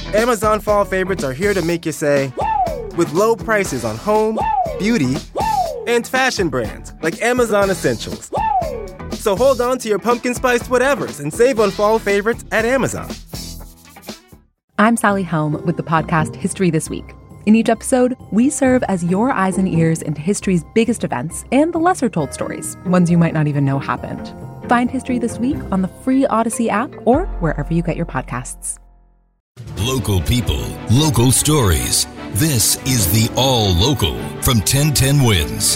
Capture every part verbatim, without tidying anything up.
Amazon Fall Favorites are here to make you say, with low prices on home, beauty, and fashion brands like Amazon Essentials. So hold on to your pumpkin spiced whatevers and save on fall favorites at Amazon. I'm Sally Helm with the podcast History This Week. In each episode, we serve as your eyes and ears into history's biggest events and the lesser-told stories, ones you might not even know happened. Find History This Week on the free Odyssey app or wherever you get your podcasts. Local people, local stories. This is the All Local from ten ten Wins.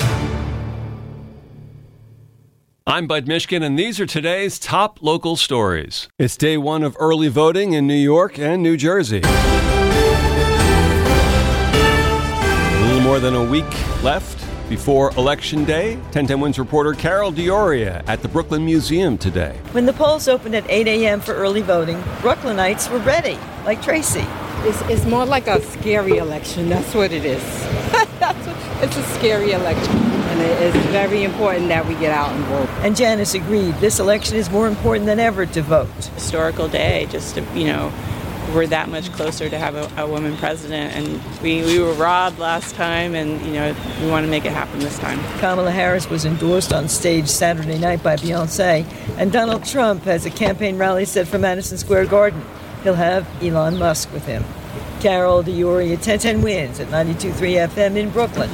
I'm Bud Mishkin, and these are today's top local stories. It's day one of early voting in New York and New Jersey. A little more than a week left before Election Day. ten ten Wins reporter Carol D'Auria at the Brooklyn Museum today. When the polls opened at eight a.m. for early voting, Brooklynites were ready, like Tracy. It's, it's more like a scary election. That's what it is. That's what, it's a scary election. And it is very important that we get out and vote. And Janice agreed. This election is more important than ever to vote. Historical day, just to, you know, we're that much closer to have a, a woman president. And we, we were robbed last time, and, you know, we want to make it happen this time. Kamala Harris was endorsed on stage Saturday night by Beyonce. And Donald Trump has a campaign rally set for Madison Square Garden. He'll have Elon Musk with him. Carol D'Auria, ten ten Wins at ninety-two point three F M in Brooklyn.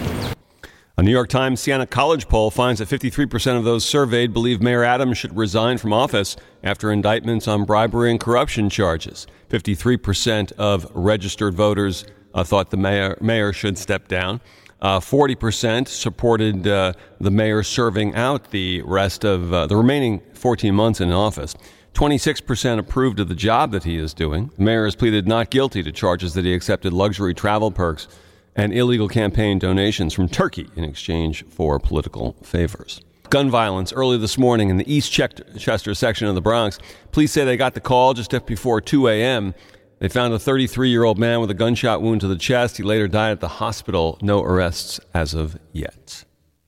A New York Times Siena College poll finds that fifty-three percent of those surveyed believe Mayor Adams should resign from office after indictments on bribery and corruption charges. fifty-three percent of registered voters uh, thought the mayor, mayor should step down. Uh, forty percent supported uh, the mayor serving out the rest of uh, the remaining fourteen months in office. twenty-six percent approved of the job that he is doing. The mayor has pleaded not guilty to charges that he accepted luxury travel perks and illegal campaign donations from Turkey in exchange for political favors. Gun violence early this morning in the East Chester section of the Bronx. Police say they got the call just before two a.m. They found a thirty-three-year-old man with a gunshot wound to the chest. He later died at the hospital. No arrests as of yet.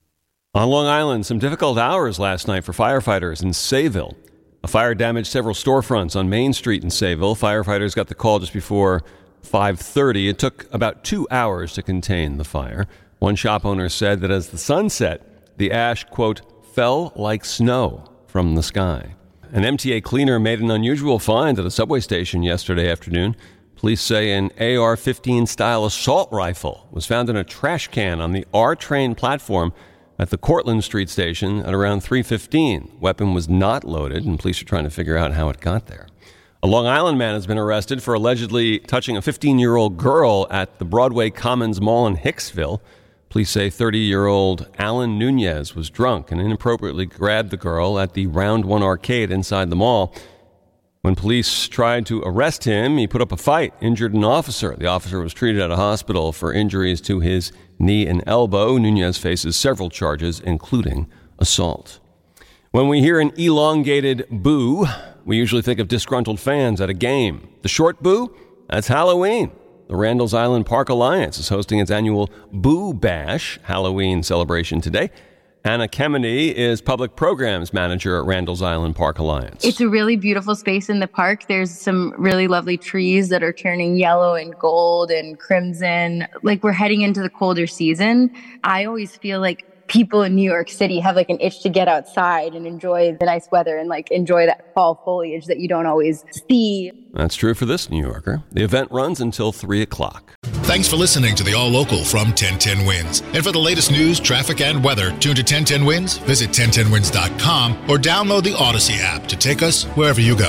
On Long Island, some difficult hours last night for firefighters in Sayville. A fire damaged several storefronts on Main Street in Sayville. Firefighters got the call just before five thirty. It took about two hours to contain the fire. One shop owner said that as the sun set, the ash, quote, fell like snow from the sky. An M T A cleaner made an unusual find at a subway station yesterday afternoon. Police say an A R fifteen style assault rifle was found in a trash can on the R train platform at the Cortlandt Street station at around three fifteen. Weapon was not loaded, and police are trying to figure out how it got there. A Long Island man has been arrested for allegedly touching a fifteen-year-old girl at the Broadway Commons Mall in Hicksville. Police say thirty-year-old Alan Nunez was drunk and inappropriately grabbed the girl at the Round One arcade inside the mall. When police tried to arrest him, he put up a fight, injured an officer. The officer was treated at a hospital for injuries to his knee and elbow. Nunez faces several charges, including assault. When we hear an elongated boo, we usually think of disgruntled fans at a game. The short boo? That's Halloween. The Randall's Island Park Alliance is hosting its annual Boo Bash Halloween celebration today. Anna Kemeny is Public Programs Manager at Randall's Island Park Alliance. It's a really beautiful space in the park. There's some really lovely trees that are turning yellow and gold and crimson. Like, we're heading into the colder season. I always feel like people in New York City have like an itch to get outside and enjoy the nice weather and like enjoy that fall foliage that you don't always see. That's true for this New Yorker. The event runs until three o'clock. Thanks for listening to the All Local from ten ten Wins. And for the latest news, traffic, and weather, tune to ten ten Wins, visit ten ten wins dot com, or download the Odyssey app to take us wherever you go.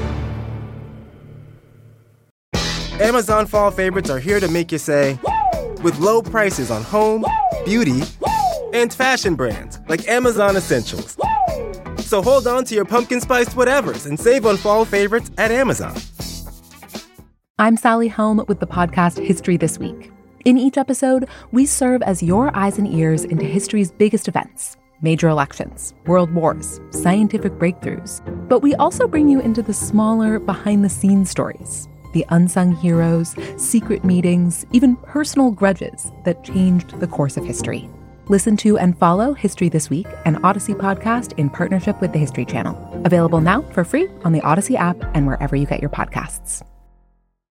Amazon Fall Favorites are here to make you say, with low prices on home, beauty, and fashion brands like Amazon Essentials. So hold on to your pumpkin spiced whatevers and save on fall favorites at Amazon. I'm Sally Helm with the podcast History This Week. In each episode, we serve as your eyes and ears into history's biggest events, major elections, world wars, scientific breakthroughs. But we also bring you into the smaller, behind-the-scenes stories, the unsung heroes, secret meetings, even personal grudges that changed the course of history. Listen to and follow History This Week, an Odyssey podcast in partnership with the History Channel. Available now for free on the Odyssey app and wherever you get your podcasts.